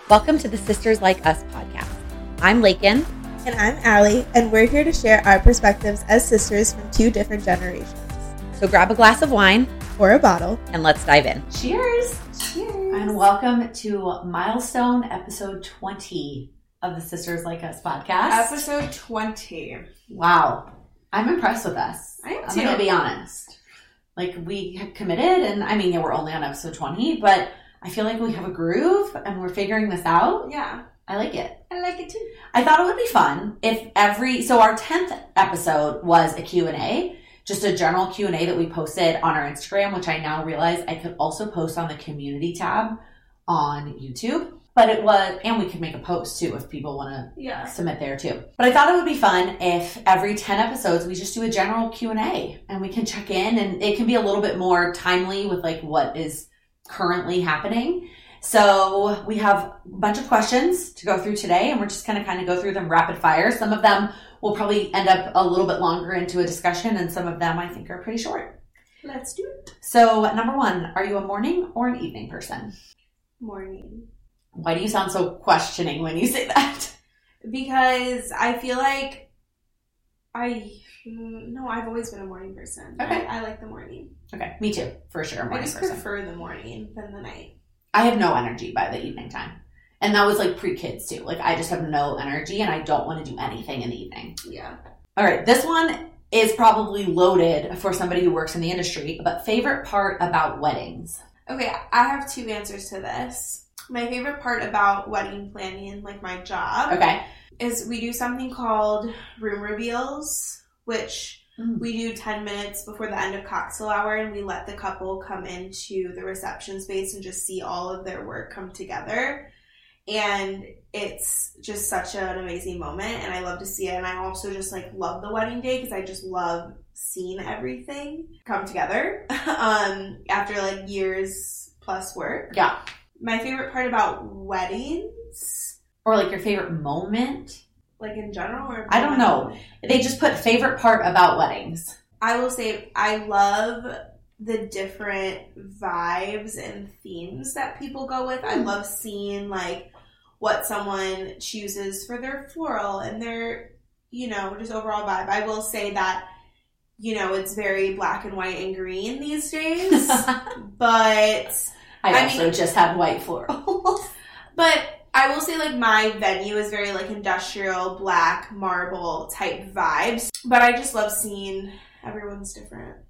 Welcome to the Sisters Like Us podcast. I'm Lakin. And I'm Allie, and we're here to share our perspectives as sisters from two different generations. So grab a glass of wine or a bottle, and let's dive in. Cheers! Cheers! And welcome to milestone episode 20 of the Sisters Like Us podcast. Episode 20. Wow. I'm impressed with us. I am I'm too. going to be honest. Like, we have committed, and I mean, yeah, we're only on episode 20, but I feel like we have a groove, and we're figuring this out. Yeah. I like it. I like it too. I thought it would be fun if so our 10th episode was a Q&A, just a general Q&A that we posted on our Instagram, which I now realize I could also post on the community tab on YouTube. But it was, and we could make a post too if people want to submit there too. But I thought it would be fun if every 10 episodes we just do a general Q&A and we can check in, and it can be a little bit more timely with like what is currently happening. So we have a bunch of questions to go through today, and we're just going to kind of go through them rapid fire. Some of them will probably end up a little bit longer into a discussion, and some of them I think are pretty short. Let's do it. So number one, are you a morning or an evening person? Morning. Why do you sound so questioning when you say that? Because I feel like I've always been a morning person. Okay. I like the morning. Okay, me too, for sure. I just prefer the morning than the night. I have no energy by the evening time. And that was like pre-kids too. Like I just have no energy and I don't want to do anything in the evening. Yeah. All right, this one is probably loaded for somebody who works in the industry, but favorite part about weddings? Okay, I have two answers to this. My favorite part about wedding planning, like my job, Okay. is we do something called room reveals, which we do 10 minutes before the end of cocktail hour, and we let the couple come into the reception space and just see all of their work come together. And it's just such an amazing moment, and I love to see it. And I also just like love the wedding day because I just love seeing everything come together after like years plus work. Yeah. My favorite part about weddings, Or like your favorite moment? like in general, or I don't know. They just put favorite part about weddings. I will say I love the different vibes and themes that people go with. I love seeing like what someone chooses for their floral and their, just overall vibe. I will say that, it's very black and white and green these days, but I also just had white florals. But I will say, like, my venue is very, like, industrial, black, marble type vibes. But I just love seeing everyone's different,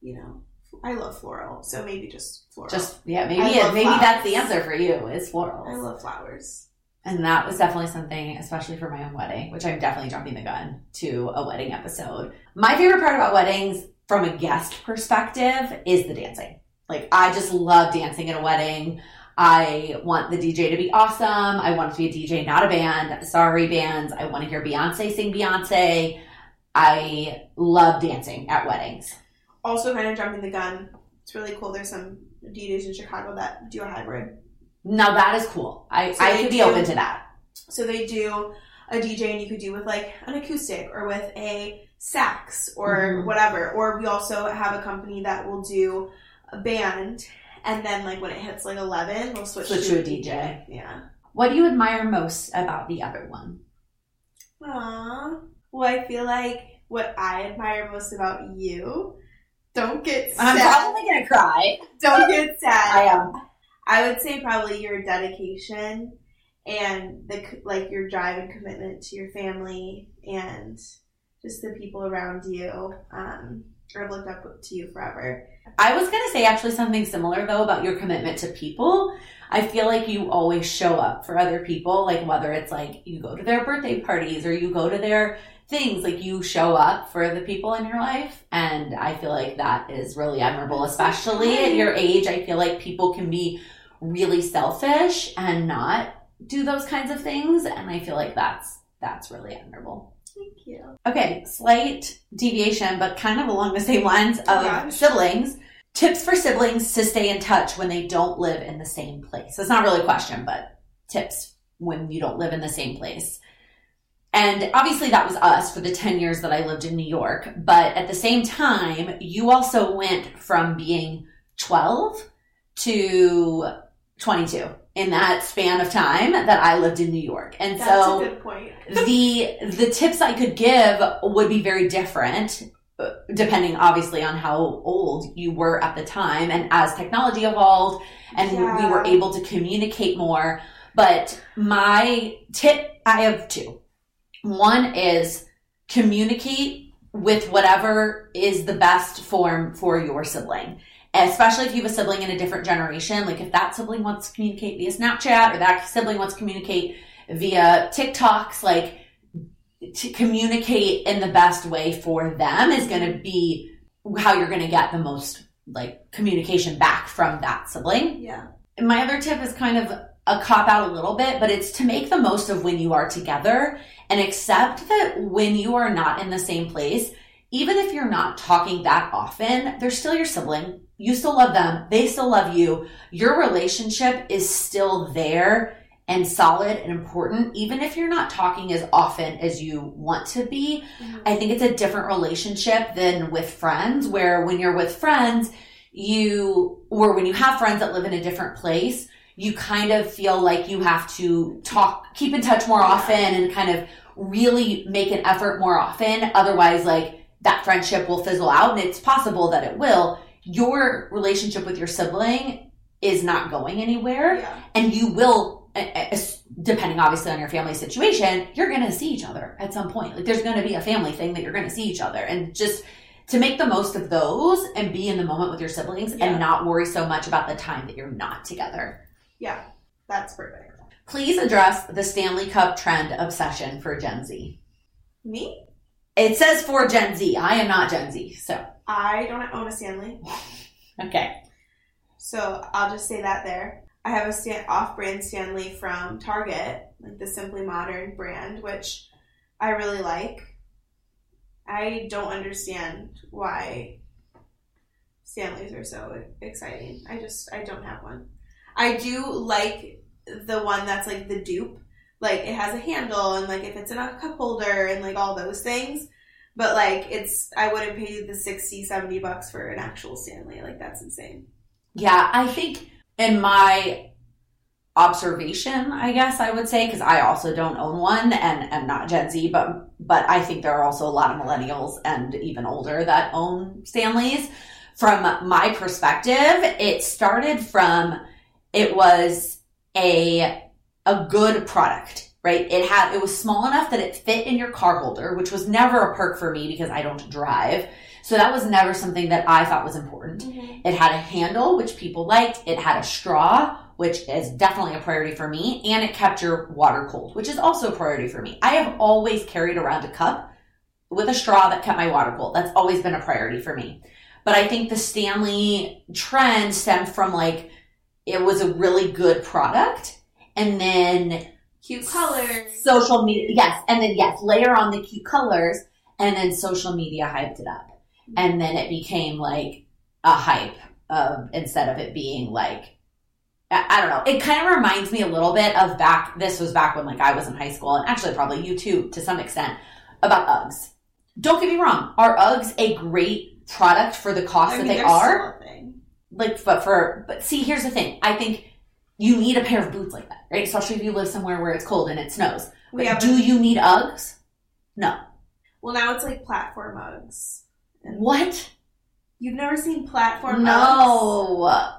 I love floral, so maybe just floral. Maybe that's the answer for you, is florals. I love flowers. And that was definitely something, especially for my own wedding, which I'm definitely jumping the gun to a wedding episode. My favorite part about weddings, from a guest perspective, is the dancing. Like, I just love dancing at a wedding. I want the DJ to be awesome. I want it to be a DJ, not a band. Sorry, bands. I want to hear Beyonce sing Beyonce. I love dancing at weddings. Also, kind of jumping the gun, it's really cool. There's some DJs in Chicago that do a hybrid. Now, that is cool. I could be open to that. So they do a DJ, and you could do with, like, an acoustic or with a sax or whatever. Or we also have a company that will do a band, and then like when it hits like 11 we'll switch to a DJ. Yeah. What do you admire most about the other one? Well, I feel like what I admire most about you, don't get sad. I'm probably gonna cry. Don't get sad. I am. I would say probably your dedication and your drive and commitment to your family and just the people around you. I've looked up to you forever. I was going to say actually something similar, though, about your commitment to people. I feel like you always show up for other people, like whether it's like you go to their birthday parties or you go to their things, like you show up for the people in your life. And I feel like that is really admirable, especially at your age. I feel like people can be really selfish and not do those kinds of things. And I feel like that's really admirable. Thank you. Okay, slight deviation, but kind of along the same lines of siblings. Tips for siblings to stay in touch when they don't live in the same place. It's not really a question, but tips when you don't live in the same place. And obviously that was us for the 10 years that I lived in New York. But at the same time, you also went from being 12 to 22. in that span of time that I lived in New York. And That's a good point. the tips I could give would be very different depending obviously on how old you were at the time and as technology evolved and we were able to communicate more. But my tip, I have two. One is communicate with whatever is the best form for your sibling. Especially if you have a sibling in a different generation. Like if that sibling wants to communicate via Snapchat or that sibling wants to communicate via TikToks, like to communicate in the best way for them is going to be how you're going to get the most like communication back from that sibling. Yeah. And my other tip is kind of a cop out a little bit, but it's to make the most of when you are together and accept that when you are not in the same place, even if you're not talking that often, they're still your sibling. You still love them. They still love you. Your relationship is still there and solid and important, even if you're not talking as often as you want to be. Mm-hmm. I think it's a different relationship than with friends, where when you're with friends, or when you have friends that live in a different place, you kind of feel like you have to keep in touch more often and kind of really make an effort more often. Otherwise, like that friendship will fizzle out, and it's possible that it will. Your relationship with your sibling is not going anywhere, and you will, depending obviously on your family situation, you're going to see each other at some point. Like there's going to be a family thing that you're going to see each other, and just to make the most of those and be in the moment with your siblings and not worry so much about the time that you're not together. Yeah, that's perfect. Please address the Stanley Cup trend obsession for Gen Z. Me? It says for Gen Z. I am not Gen Z, so. I don't own a Stanley. Okay. So I'll just say that there. I have a off-brand Stanley from Target, like the Simply Modern brand, which I really like. I don't understand why Stanleys are so exciting. I don't have one. I do like the one that's like the dupe. Like it has a handle and like if it's in a cup holder and like all those things. But like I wouldn't pay the $60-$70 for an actual Stanley. Like that's insane. Yeah, I think in my observation, I guess I would say, because I also don't own one and am not Gen Z, but I think there are also a lot of millennials and even older that own Stanleys. From my perspective, it started from, it was a good product, right? It was small enough that it fit in your car holder, which was never a perk for me because I don't drive. So that was never something that I thought was important. Mm-hmm. It had a handle, which people liked. It had a straw, which is definitely a priority for me. And it kept your water cold, which is also a priority for me. I have always carried around a cup with a straw that kept my water cold. That's always been a priority for me. But I think the Stanley trend stemmed from like, it was a really good product. And then cute colors. Social media. Yes. And then layer on the cute colors. And then social media hyped it up. And then it became like a hype instead of it being like, I don't know. It kind of reminds me a little bit of this was back when like I was in high school, and actually probably you too to some extent, about Uggs. Don't get me wrong. Are Uggs a great product for the cost that they are? Still a thing. Like, but see, here's the thing. I think you need a pair of boots like that, right? Especially if you live somewhere where it's cold and it snows. But do you need Uggs? No. Well, now it's like platform Uggs. What? You've never seen platform Uggs? No.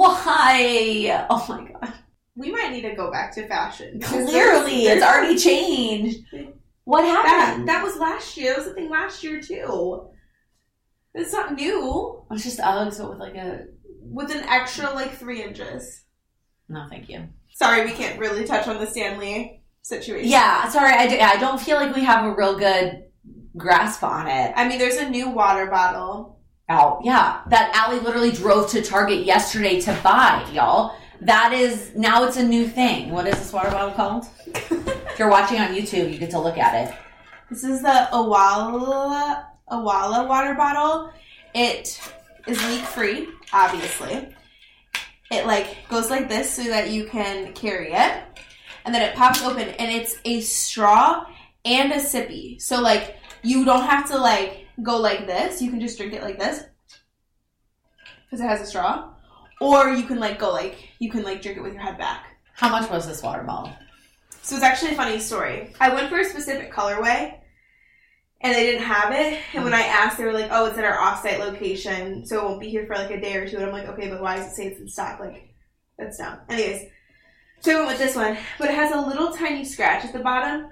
Why? Oh my God. We might need to go back to fashion. Clearly, it's already changed. What happened? That was last year. That was the thing last year too. It's not new. It's just Uggs, but with an extra like 3 inches. No, thank you. Sorry, we can't really touch on the Stanley situation. Yeah, sorry. I don't feel like we have a real good grasp on it. I mean, there's a new water bottle. Oh, yeah. That Allie literally drove to Target yesterday to buy, y'all. Now it's a new thing. What is this water bottle called? If you're watching on YouTube, you get to look at it. This is the Awala water bottle. It is leak-free, obviously. It like goes like this so that you can carry it. And then it pops open and it's a straw and a sippy. So like you don't have to like go like this. You can just drink it like this because it has a straw. Or you can like drink it with your head back. How much was this water bottle? So it's actually a funny story. I went for a specific colorway, and they didn't have it. And when I asked, they were like, oh, it's at our off-site location, so it won't be here for like a day or two. And I'm like, okay, but why does it say it's in stock? Like, that's dumb. Anyways, so I went with this one, but it has a little tiny scratch at the bottom.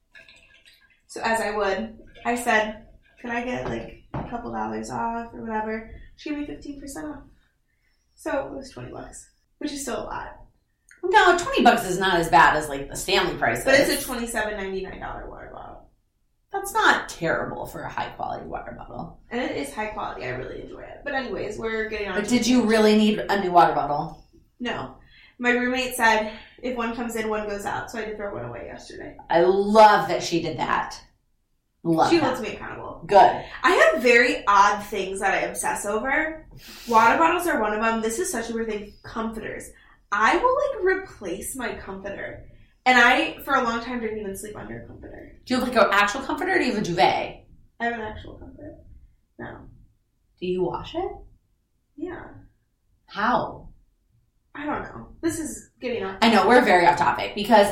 So as I said, can I get like a couple dollars off or whatever? She gave me 15% off. So it was $20, which is still a lot. No, $20 is not as bad as like the Stanley prices. But it's a $27.99 water bottle. That's not terrible for a high quality water bottle. And it is high quality. I really enjoy it. But anyways, we're getting on. But did you really need a new water bottle? No. My roommate said if one comes in, one goes out. So I had to throw one away yesterday. I love that she did that. She holds me accountable. Good. I have very odd things that I obsess over. Water bottles are one of them. This is such a weird thing. Comforters. I will like replace my comforter. And I, for a long time, didn't even sleep under a comforter. Do you have like an actual comforter or do you have a duvet? I have an actual comforter. No. Do you wash it? Yeah. How? I don't know. This is getting off. I know, we're very off topic because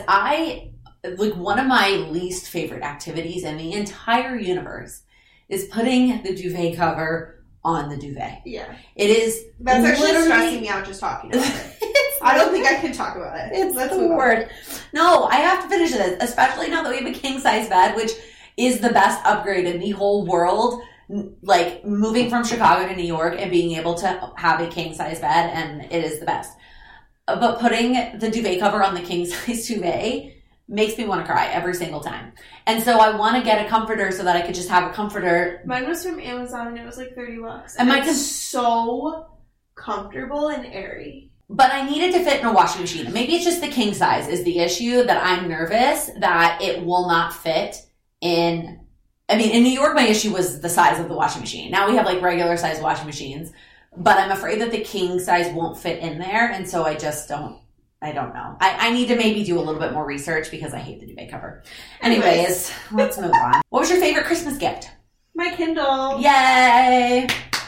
one of my least favorite activities in the entire universe is putting the duvet cover on the duvet. Yeah. It is. That's actually stressing me out just talking about it. I don't think I can talk about it. It's the word. No, I have to finish this, especially now that we have a king size bed, which is the best upgrade in the whole world. Like moving from Chicago to New York and being able to have a king size bed, and it is the best. But putting the duvet cover on the king size duvet makes me want to cry every single time. And so I want to get a comforter so that I could just have a comforter. Mine was from Amazon and it was like $30. And it's so comfortable and airy. But I need it to fit in a washing machine. Maybe it's just the king size is the issue, that I'm nervous that it will not fit in. I mean, in New York, my issue was the size of the washing machine. Now we have like regular size washing machines, but I'm afraid that the king size won't fit in there. And so I just don't know. I need to maybe do a little bit more research because I hate the duvet cover. Anyways, let's move on. What was your favorite Christmas gift? My Kindle. Yay!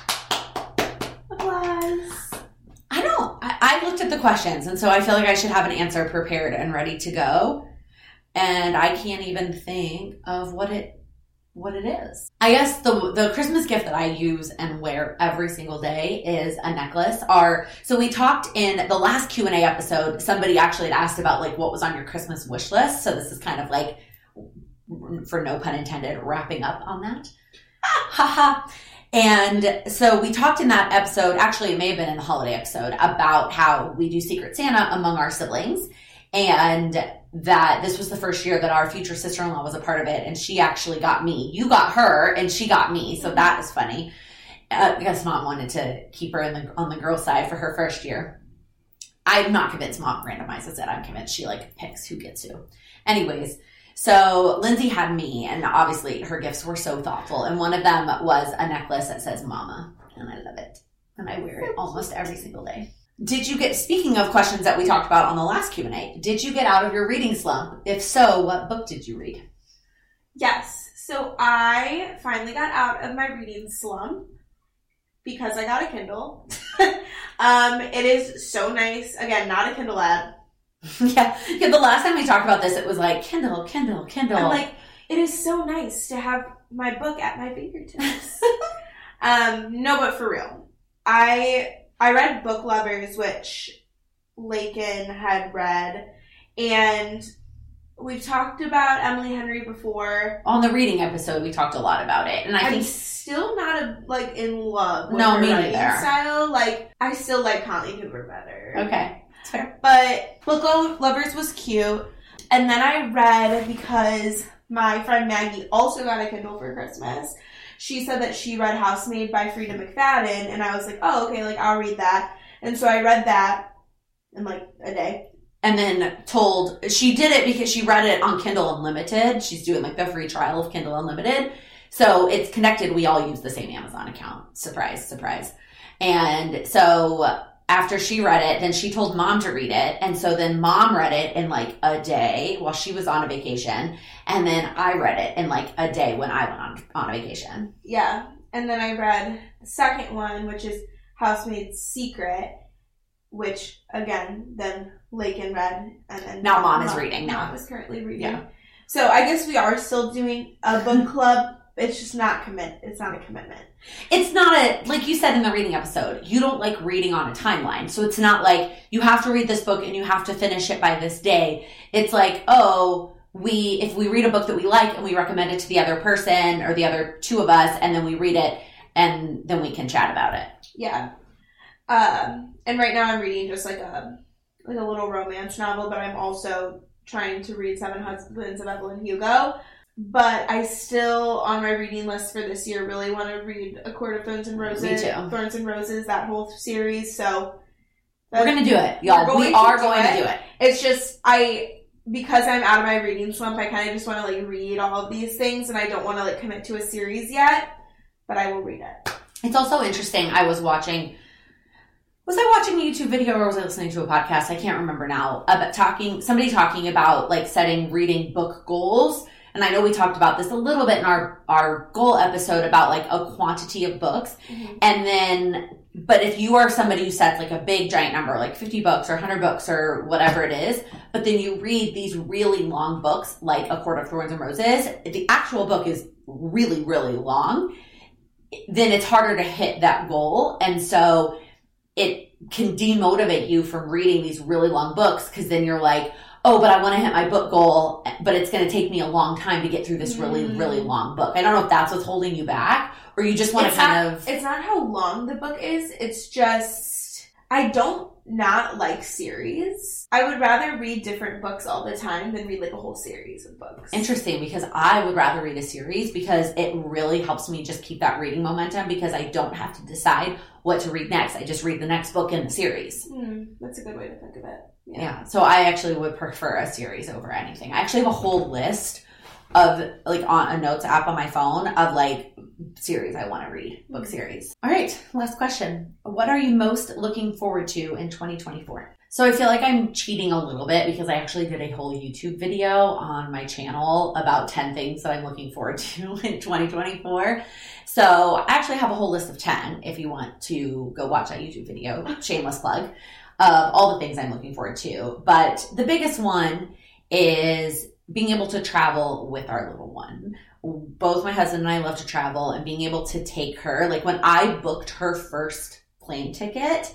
Applause. I looked at the questions, and so I feel like I should have an answer prepared and ready to go. And I can't even think of what it is. I guess the Christmas gift that I use and wear every single day is a necklace. So we talked in the last Q&A episode, somebody actually had asked about like what was on your Christmas wish list. So this is kind of like, for no pun intended, wrapping up on that. Haha. And so we talked in that episode, actually it may have been in the holiday episode, about how we do Secret Santa among our siblings. And that this was the first year that our future sister-in-law was a part of it. And she actually got me. You got her and she got me. So that is funny. I guess mom wanted to keep her on the girl side for her first year. I'm not convinced mom randomizes it. I'm convinced she like picks who gets who. Anyways, so Lindsay had me, and obviously her gifts were so thoughtful. And one of them was a necklace that says mama. And I love it. And I wear it almost every single day. Speaking of questions that we talked about on the last Q&A, did you get out of your reading slump? If so, what book did you read? Yes. So I finally got out of my reading slump because I got a Kindle. It is so nice. Again, not a Kindle ad. Yeah. The last time we talked about this, it was like, Kindle. I'm like, it is so nice to have my book at my fingertips. No, but for real. I read Book Lovers, which Lakin had read, and we've talked about Emily Henry before. On the reading episode, we talked a lot about it, and I think still not in love with her writing neither. style. Like, I still like Conley Cooper better. Okay, that's fair. But Book Lovers was cute, and then I read because my friend Maggie also got a Kindle for Christmas. She said that she read Housemaid by Frida McFadden, and I was like, oh, okay, like, I'll read that. And so I read that in, like, a day. And then she did it because she read it on Kindle Unlimited. She's doing, like, the free trial of Kindle Unlimited. So it's connected. We all use the same Amazon account. Surprise, surprise. And so after she read it, then she told mom to read it. And so then mom read it in, like, a day while she was on a vacation. And then I read it in like a day when I went on vacation. Yeah. And then I read the second one, which is Housemaid's Secret, which, again, then Lakin read, and then now Mom is reading. Now Mom is currently reading. Yeah. So I guess we are still doing a book club. It's just not It's not a commitment. It's not like you said in the reading episode, you don't like reading on a timeline. So it's not like you have to read this book and you have to finish it by this day. It's like, if we read a book that we like and we recommend it to the other person or the other two of us, and then we read it and then we can chat about it. Yeah. And right now I'm reading just like a little romance novel, but I'm also trying to read Seven Husbands of Evelyn Hugo. But I still, on my reading list for this year, really want to read A Court of Thorns and Roses. Me too. Thorns and Roses, that whole series. So we're going to do it, y'all. We are going to do it. It's just, because I'm out of my reading slump, I kind of just want to like read all of these things, and I don't want to like commit to a series yet, but I will read it. It's also interesting. Was I watching a YouTube video or was I listening to a podcast? I can't remember now. About somebody talking about like setting reading book goals. And I know we talked about this a little bit in our goal episode about like a quantity of books. Mm-hmm. And then, but if you are somebody who sets like a big giant number, like 50 books or 100 books or whatever it is, but then you read these really long books like A Court of Thorns and Roses, the actual book is really, really long, then it's harder to hit that goal. And so it can demotivate you from reading these really long books because then you're like, oh, but I want to hit my book goal, but it's going to take me a long time to get through this really, really long book. I don't know if that's what's holding you back, or you just want to It's not how long the book is. It's just, I don't not like series. I would rather read different books all the time than read like a whole series of books. Interesting, because I would rather read a series because it really helps me just keep that reading momentum because I don't have to decide what to read next. I just read the next book in the series. That's a good way to think of it. Yeah. So I actually would prefer a series over anything. I actually have a whole list of like on a notes app on my phone of like series I want to read, book series. All right. Last question. What are you most looking forward to in 2024? So I feel like I'm cheating a little bit because I actually did a whole YouTube video on my channel about 10 things that I'm looking forward to in 2024. So I actually have a whole list of 10 if you want to go watch that YouTube video, shameless plug, of all the things I'm looking forward to. But the biggest one is being able to travel with our little one. Both my husband and I love to travel, and being able to take her, like when I booked her first plane ticket,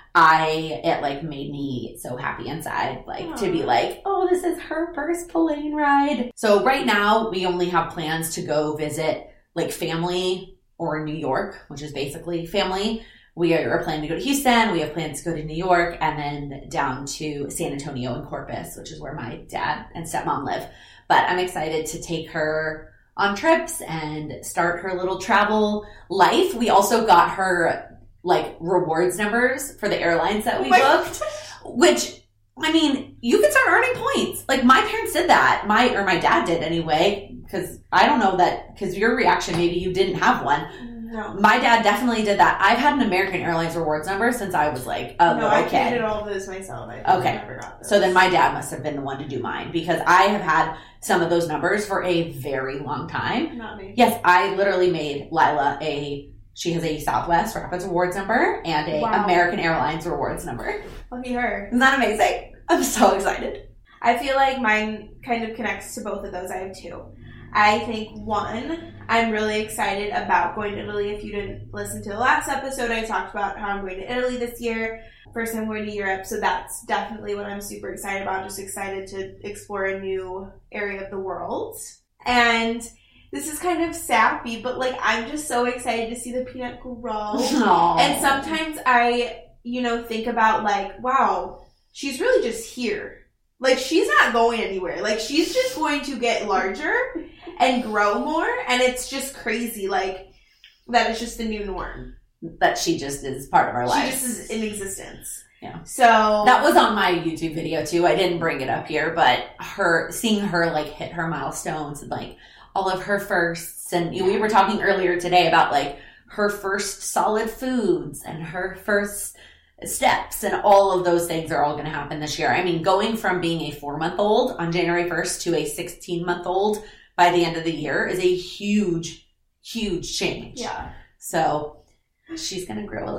it like made me so happy inside, like Aww. To be like, oh, this is her first plane ride. So right now we only have plans to go visit like family or New York, which is basically family. We are planning to go to Houston. We have plans to go to New York and then down to San Antonio and Corpus, which is where my dad and stepmom live. But I'm excited to take her on trips and start her little travel life. We also got her like rewards numbers for the airlines that we booked, which, I mean, you can start earning points. Like my parents did that. My dad did anyway, because I don't know that, because your reaction, maybe you didn't have one. No. My dad definitely did that. I've had an American Airlines rewards number since I was like a little kid. I did all of those myself. I never got those. So then my dad must have been the one to do mine because I have had some of those numbers for a very long time. Not me. Yes, I literally made Lila she has a Southwest Rapids rewards number and a American Airlines rewards number. Lucky her. Isn't that amazing? I'm so excited. I feel like mine kind of connects to both of those. I have two. I think one, I'm really excited about going to Italy. If you didn't listen to the last episode, I talked about how I'm going to Italy this year. First time going to Europe, so that's definitely what I'm super excited about. Just excited to explore a new area of the world. And this is kind of sappy, but like I'm just so excited to see the peanut grow. Aww. And sometimes I, think about like, wow, she's really just here. Like, she's not going anywhere. Like, she's just going to get larger and grow more. And it's just crazy, like, that it's just the new norm. That she just is part of our life. She just is in existence. Yeah. So that was on my YouTube video, too. I didn't bring it up here, but seeing her, like, hit her milestones and, like, all of her firsts. And we were talking earlier today about, like, her first solid foods and her first steps, and all of those things are all going to happen this year. I mean, going from being a 4-month-old on January 1st to a 16-month-old by the end of the year is a huge, huge change. Yeah. So she's going to grow a lot.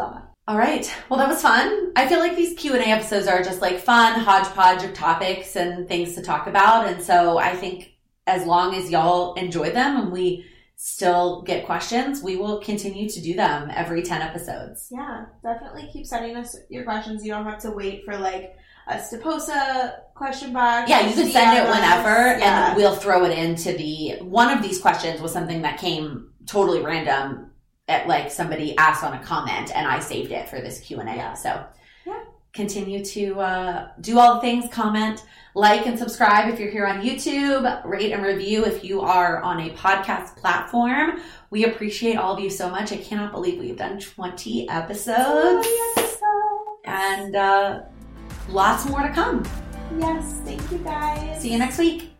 All right. Well, that was fun. I feel like these Q&A episodes are just like fun hodgepodge of topics and things to talk about. And so I think as long as y'all enjoy them and we still get questions, we will continue to do them every 10 episodes. Yeah, definitely keep sending us your questions. You don't have to wait for like us to post a question box. Yeah, you can send it whenever, Yeah. and we'll throw it into one of these questions was something that came totally random at like somebody asked on a comment, and I saved it for this Q&A. Yeah. So Yeah. continue to do all the things, comment, like, and subscribe if you're here on YouTube, rate and review if you are on a podcast platform. We appreciate all of you so much. I cannot believe we've done 20 episodes. And lots more to come. Yes, thank you guys. See you next week.